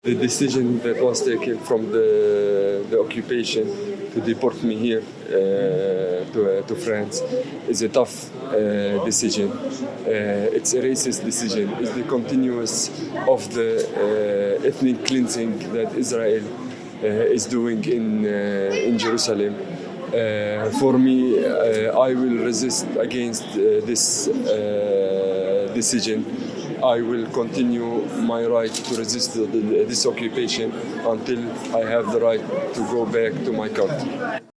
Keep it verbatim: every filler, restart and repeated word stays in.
The decision that was taken from the, the occupation to deport me here uh, to, uh, to France is a tough uh, decision. Uh, it's a racist decision. It's the continuous of the uh, ethnic cleansing that Israel uh, is doing in, uh, in Jerusalem. Uh, for me, uh, I will resist against uh, this uh, decision. I will continue my right to resist the, the, this occupation until I have the right to go back to my country.